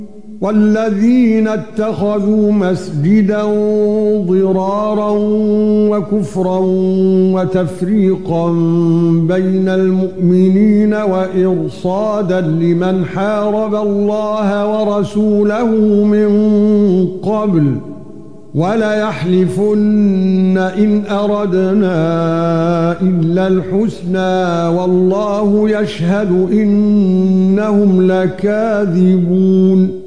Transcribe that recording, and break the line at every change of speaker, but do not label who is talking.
والذين اتخذوا مسجدا ضرارا وكفرا وتفريقا بين المؤمنين وإرصادا لمن حارب الله ورسوله من قبل ولا يحلفن إن أردنا إلا الحسنى والله يشهد إنهم لكاذبون